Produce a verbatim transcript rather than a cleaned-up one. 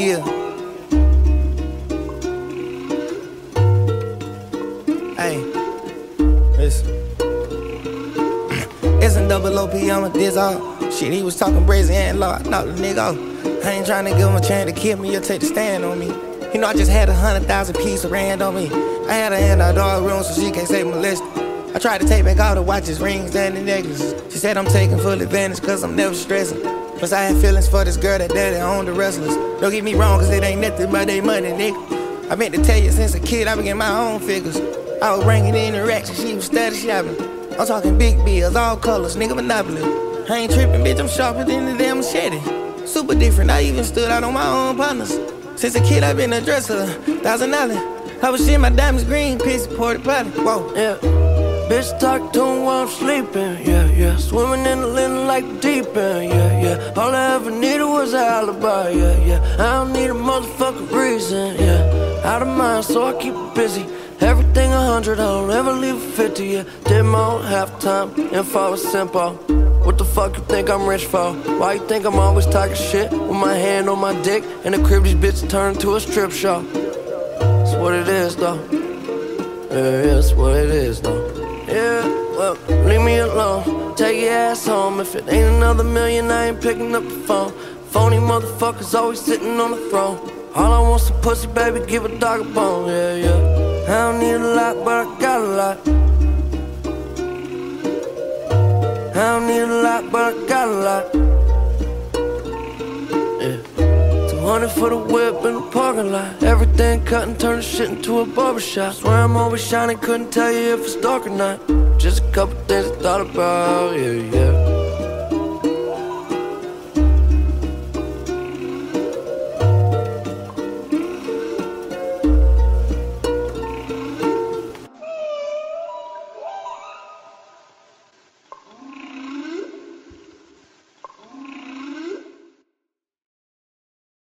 Yeah. Hey, listen. It's a double O P, I'm a diz off. Shit, he was talking brazen and law. I knocked the nigga off. I ain't trying to give him a chance to kill me or take the stand on me. You know, I just had a hundred thousand piece of rand on me. I had her in our dog room so she can't say molested. I tried to take back all the watches, rings, and the necklaces. She said I'm taking full advantage cause I'm never stressing. Plus I had feelings for this girl that daddy owned the wrestlers. Don't get me wrong cause it ain't nothing but they money, nigga. I meant to tell you since a kid I began my own figures. I was bringing in the racks and she was steady shopping. I'm talking big bills, all colors, nigga monopoly. I ain't tripping, bitch, I'm sharper than the damn machete. Super different, I even stood out on my own partners. Since a kid I been a dresser, thousand dollars. I was shit, my diamonds green, pissy, porta potty, whoa. Yeah. Bitch talk to him while I'm sleeping, yeah, yeah. Swimming in the linen like the deep end, yeah, yeah. All I ever needed was an alibi, yeah, yeah. I don't need a motherfucking reason, yeah. Out of mind, so I keep it busy. Everything a hundred, I don't ever leave a fifty, yeah. Did my own halftime, info was simple. What the fuck you think I'm rich for? Why you think I'm always talking shit with my hand on my dick and the crib these bitches turn into a strip show? That's what it is, though. Yeah, yeah, that's what it is, though. Yeah, well, leave me alone. Take your ass home. If it ain't another million, I ain't picking up the phone. Phony motherfuckers always sitting on the throne. All I want's some pussy, baby, give a dog a bone. Yeah, yeah. I don't need a lot, but I got a lot. I don't need a lot, but I got a lot. Yeah. two hundred for the whip in the parking lot. Everything cut and turn the shit into a barbershop. Swear I'm always shining, couldn't tell you if it's dark or not. Just a couple things I thought about, yeah, yeah.